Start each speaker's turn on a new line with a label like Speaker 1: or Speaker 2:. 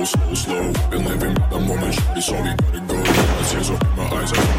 Speaker 1: slow. Been living by the moment, shorty, so we gotta go. Tears up in my eyes, I